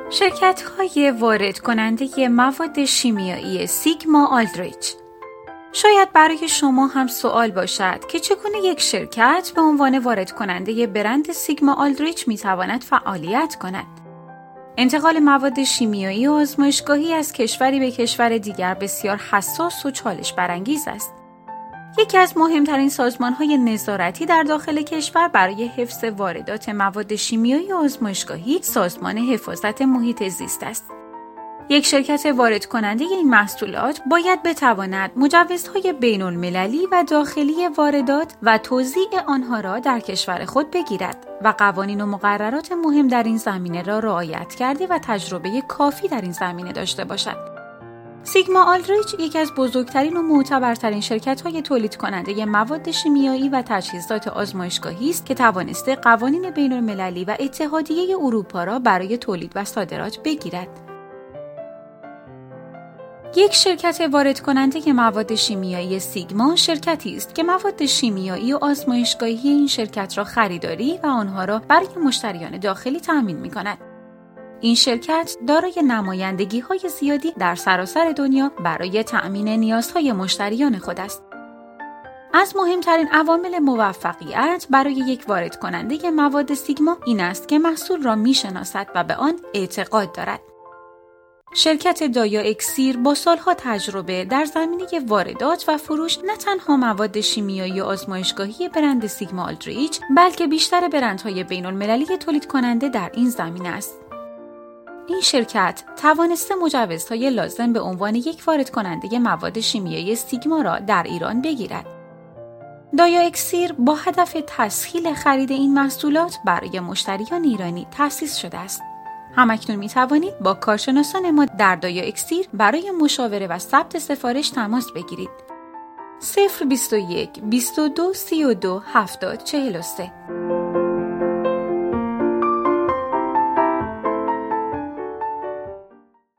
شرکت‌های وارد کننده مواد شیمیایی سیگما آلدریچ. شاید برای شما هم سوال باشد که چگونه یک شرکت به عنوان وارد کننده برند سیگما آلدریچ میتواند فعالیت کند. انتقال مواد شیمیایی و آزمایشگاهی از کشوری به کشور دیگر بسیار حساس و چالش برانگیز است. یکی از مهمترین سازمان‌های نظارتی در داخل کشور برای حفظ واردات مواد شیمیایی و آزمایشگاهی سازمان حفاظت محیط زیست است. یک شرکت وارد کننده این محصولات باید بتواند مجوزهای بین‌المللی و داخلی واردات و توزیع آنها را در کشور خود بگیرد و قوانین و مقررات مهم در این زمینه را رعایت کرده و تجربه کافی در این زمینه داشته باشد. سیگما آلدریچ یکی از بزرگترین و معتبرترین شرکت‌های تولید کننده مواد شیمیایی و تجهیزات آزمایشگاهی است که توانسته قوانین بین‌المللی و اتحادیه اروپا را برای تولید و صادرات بگیرد. یک شرکت وارد کننده مواد شیمیایی سیگما شرکتی است که مواد شیمیایی و آزمایشگاهی این شرکت را خریداری و آنها را برای مشتریان داخلی تأمین می‌کند. این شرکت دارای نمایندگی‌های زیادی در سراسر دنیا برای تأمین نیازهای مشتریان خود است. از مهمترین عوامل موفقیت برای یک وارد کننده مواد سیگما این است که محصول را می‌شناسد و به آن اعتقاد دارد. شرکت دایا اکسیر با سالها تجربه در زمینه واردات و فروش نه تنها مواد شیمیایی و آزمایشگاهی برند سیگما آلدریچ بلکه بیشتر برندهای بین‌المللی تولید کننده در این زمینه است. این شرکت توانسته مجوزهای لازم به عنوان یک وارد کننده مواد شیمیایی سیگما را در ایران بگیرد. دایا اکسیر با هدف تسهیل خرید این محصولات برای مشتریان ایرانی تأسیس شده است. همکنون می توانید با کارشناسان ما در دایا اکسیر برای مشاوره و ثبت سفارش تماس بگیرید. 021 22 32 70 43